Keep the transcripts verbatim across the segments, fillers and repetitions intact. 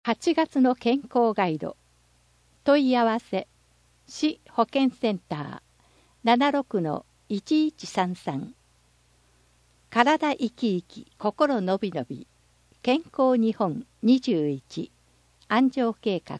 はちがつの健康ガイド。問い合わせ市保健センター ななろくのいちいちさんさん。体生き生き心のびのび健康日本にじゅういち安城計画。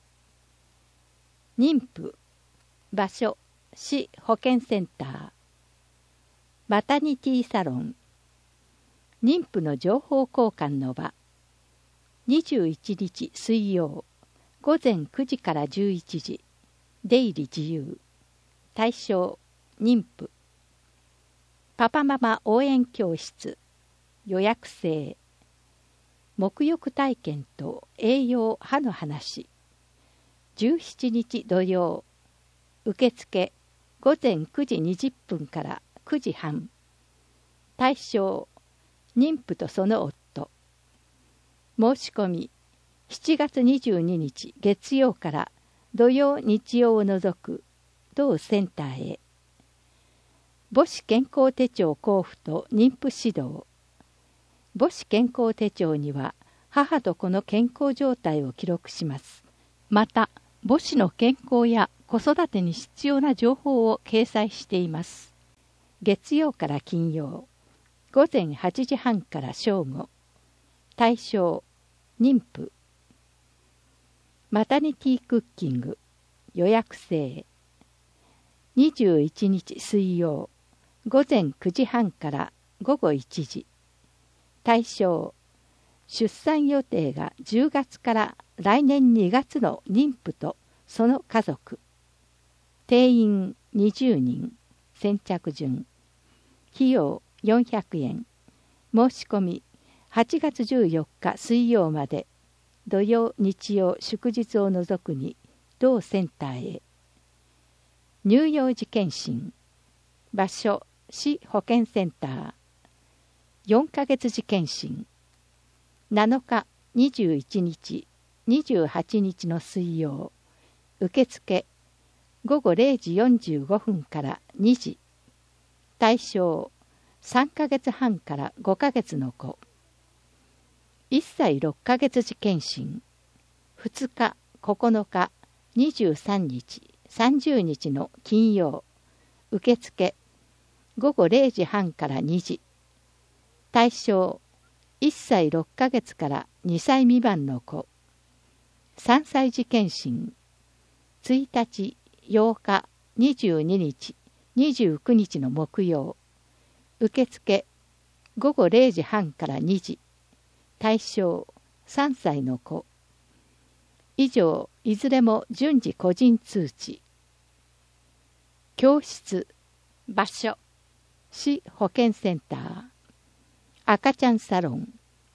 妊婦場所市保健センター。マタニティサロン。妊婦の情報交換の場。にじゅういちにち水曜午前くじからじゅういちじ。出入り自由。対象妊婦。パパママ応援教室。予約制。沐浴体験と栄養歯の話。じゅうしちにち土曜。受付午前くじにじゅっぷんからくじはん。対象妊婦とその夫。申し込みしちがつにじゅうににち月曜から土曜日曜を除く同センターへ。母子健康手帳交付と妊婦指導。母子健康手帳には母と子の健康状態を記録します。また母子の健康や子育てに必要な情報を掲載しています。月曜から金曜午前はちじはんから正午。対象妊婦。マタニティクッキング。予約制。にじゅういちにち水曜午前くじはんからごごいちじ。対象出産予定がじゅうがつから来年にがつの妊婦とその家族。定員にじゅうにん。先着順。費用よんひゃくえん。申し込みはちがつじゅうよっか水曜まで。土曜日曜祝日を除くに同センターへ。乳幼児検診。場所市保健センター。よんかげつ時検診。なのかにじゅういちにちにじゅうはちにちの水曜。受付ごごれいじよんじゅうごふんからにじ。対象さんかげつはんからごかげつの子。いっさいろっかげつ時検診。ふつか、ここのか、にじゅうさんにち、さんじゅうにちの金曜。受付ごごれいじはんからにじ。対象いっさいろっかげつからにさい未満の子。さんさい時検診。ついたち、ようか、にじゅうににち、にじゅうくにちの木曜。受付ごごれいじはんからにじ。対象さんさいの子。以上いずれも順次個人通知。教室場所市保健センター。赤ちゃんサロン。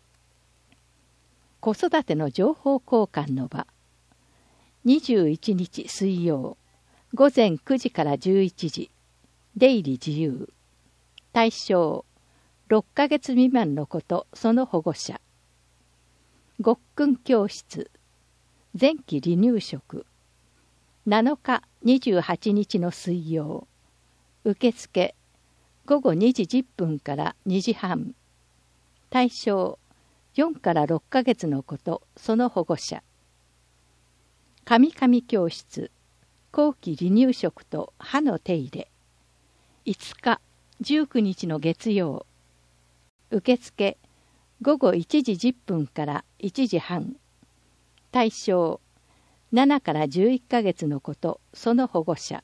子育ての情報交換の場。にじゅういちにち水曜午前くじからじゅういちじ。出入り自由。対象ろっかげつ未満の子とその保護者。ごっくん教室。前期離乳食。なのかにじゅうはちにちの水曜。受付ごごにじじゅっぷんからにじはん。対象よんからろっかげつの子とその保護者。かみかみ教室。後期離乳食と歯の手入れ。いつかじゅうくにちの月曜。受付ごごいちじじゅっぷんからいちじはん。対象ななからじゅういっかげつの子とその保護者。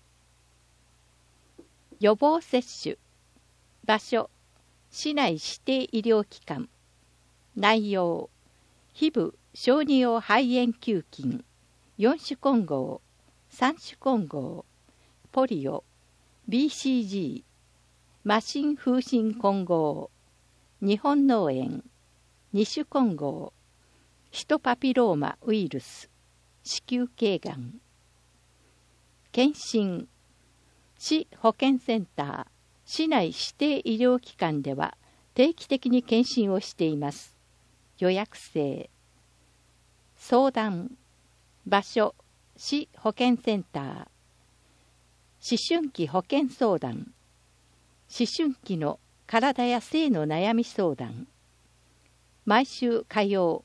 予防接種。場所市内指定医療機関。内容皮膚小児用肺炎球菌よんしゅ混合さんしゅ混合ポリオ ビーシージー 麻疹風疹混合日本脳炎にしゅ混合ヒトパピローマウイルス子宮頸がん。検診市保健センター市内指定医療機関では定期的に検診をしています。予約制。相談場所市保健センター。思春期保健相談。思春期の体や性の悩み相談。毎週火曜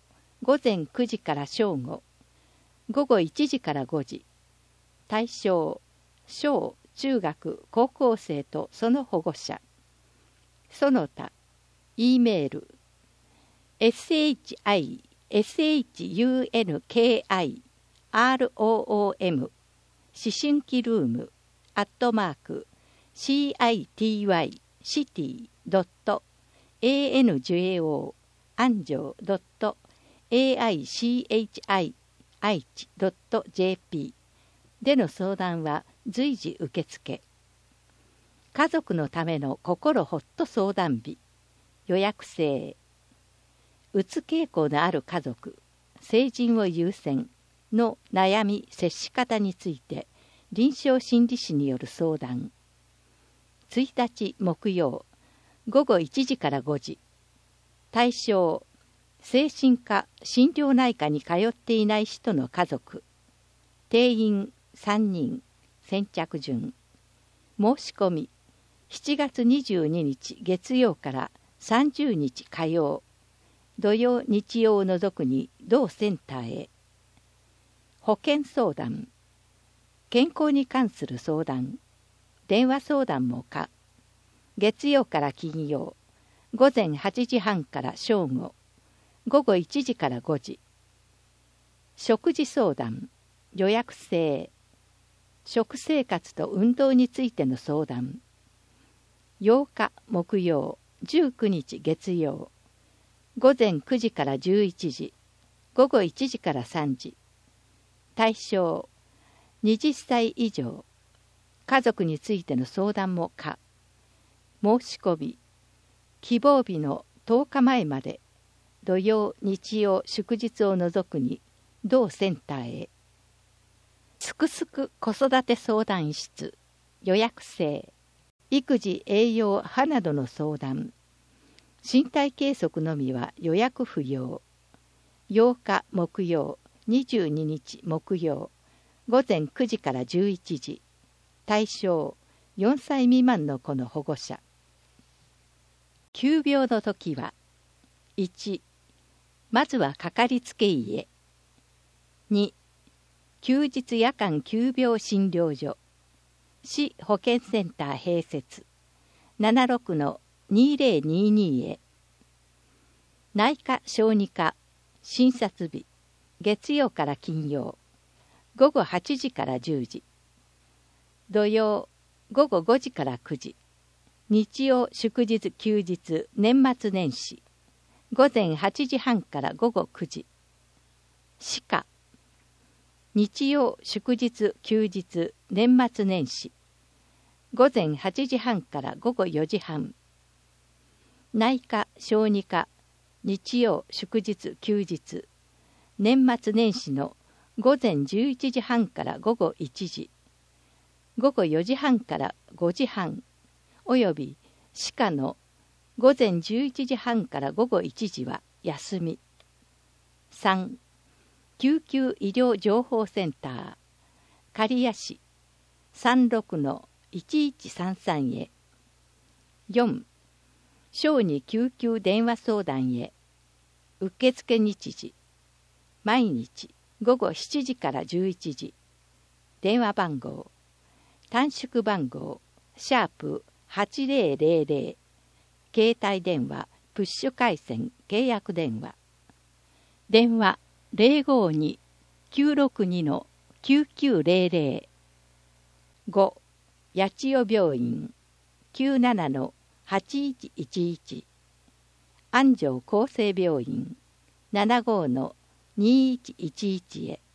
午前くじから正午、午後いちじからごじ。対象、小・中学・高校生とその保護者。その他、E メール、エスエイチアイエスエイチユーエヌケーアイアールオーオーエム 思春期ルームアットマーク シーアイティーワイ シティドット エーエヌジェーオー 安城ドット エーアイシーエイチアイ 愛知ドット ジェーピー での相談は随時受付。家族のための心ほっと相談日。予約制。うつ傾向のある家族、成人を優先の悩み接し方について臨床心理士による相談。ついたち木曜、午後いちじからごじ。対象、精神科・心療内科に通っていない人の家族。定員さんにん、先着順。申し込み、しちがつにじゅうににち月曜からさんじゅうにち火曜。土曜日曜を除くに同センターへ。保健相談、健康に関する相談、電話相談も可。月曜から金曜、午前はちじはんから正午、午後いちじからごじ。食事相談、予約制。食生活と運動についての相談。ようか木曜、じゅうくにち月曜。午前くじからじゅういちじ、午後いちじからさんじ。対象、はたち以上。家族についての相談も可。申し込み、希望日のとおかまえまで、土曜、日曜、祝日を除くに、同センターへ。すくすく子育て相談室、予約制。育児・栄養・歯などの相談。身体計測のみは予約不要。ようか木曜、にじゅうににち木曜、午前くじからじゅういちじ。対象、よんさい未満の子の保護者。急病の時は、いち、まずはかかりつけ医へ。に、休日夜間急病診療所。市保健センター併設。ななじゅうろくのにせんにじゅうにへ。内科小児科診察日、月曜から金曜、午後はちじからじゅうじ。土曜、午後ごじからくじ。日曜、祝日、休日、年末年始、午前はちじはんから午後くじ。歯科、日曜、祝日、休日、年末年始、午前はちじはんから午後よじはん。内科・小児科、日曜・祝日・休日、年末年始の午前じゅういちじはんから午後いちじ、午後よじはんからごじはん、および歯科の午前じゅういちじはんから午後いちじは休み。さん、救急医療情報センター、刈谷市さんろくのいちいちさんさんへ。よん、小児救急電話相談へ。受付日時、毎日午後しちじからじゅういちじ。電話番号、短縮番号、シャープはちぜろぜろぜろ。携帯電話、プッシュ回線、契約電話。電話ゼロごに きゅうろくに きゅうきゅうゼロゼロ。ご、八千代病院 きゅうなな はちいちいちいち。安城厚生病院 ななご にいちいちいち へ。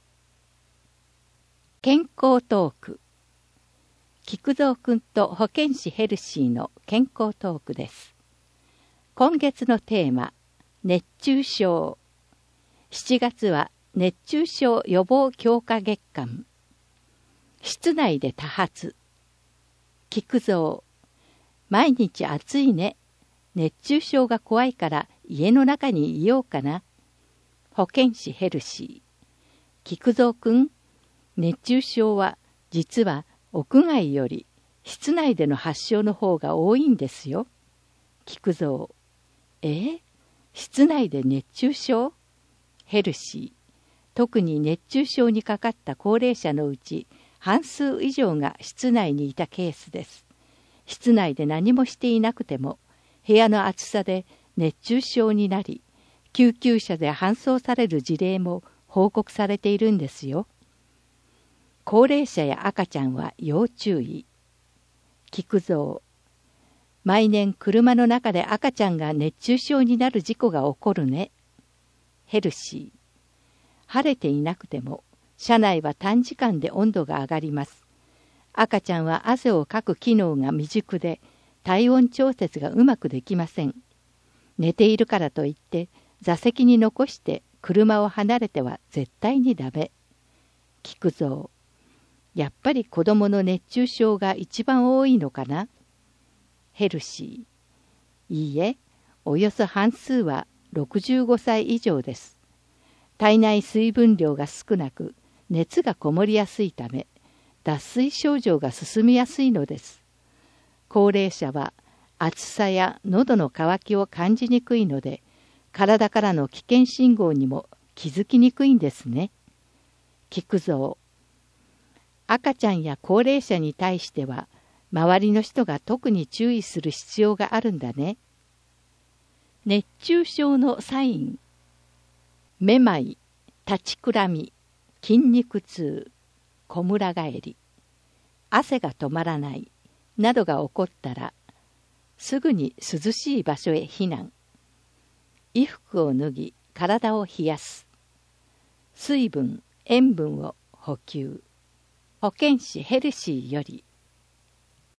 健康トーク。菊蔵くんと保健師ヘルシーの健康トークです。今月のテーマ、熱中症。しちがつは熱中症予防強化月間。室内で多発。菊蔵、毎日暑いね。熱中症が怖いから家の中にいようかな。保健師ヘルシー。菊蔵くん、熱中症は実は屋外より室内での発症の方が多いんですよ。菊蔵、えー、室内で熱中症？ ヘルシー、特に熱中症にかかった高齢者のうち半数以上が室内にいたケースです。室内で何もしていなくても部屋の暑さで熱中症になり、救急車で搬送される事例も報告されているんですよ。高齢者や赤ちゃんは要注意。菊蔵、毎年車の中で赤ちゃんが熱中症になる事故が起こるね。ヘルシー、晴れていなくても車内は短時間で温度が上がります。赤ちゃんは汗をかく機能が未熟で体温調節がうまくできません。寝ているからといって座席に残して車を離れては絶対にダメ。菊蔵、やっぱり子供の熱中症が一番多いのかな。ヘルシー、いいえ、およそ半数はろくじゅうごさい以上です。体内水分量が少なく熱がこもりやすいため脱水症状が進みやすいのです。高齢者は暑さや喉の渇きを感じにくいので体からの危険信号にも気づきにくいんですね。菊蔵、赤ちゃんや高齢者に対しては周りの人が特に注意する必要があるんだね。熱中症のサイン。めまい、立ちくらみ、筋肉痛、こむら返り、汗が止まらないなどが起こったらすぐに涼しい場所へ避難。衣服を脱ぎ体を冷やす。水分、塩分を補給。保健師ヘルシーより。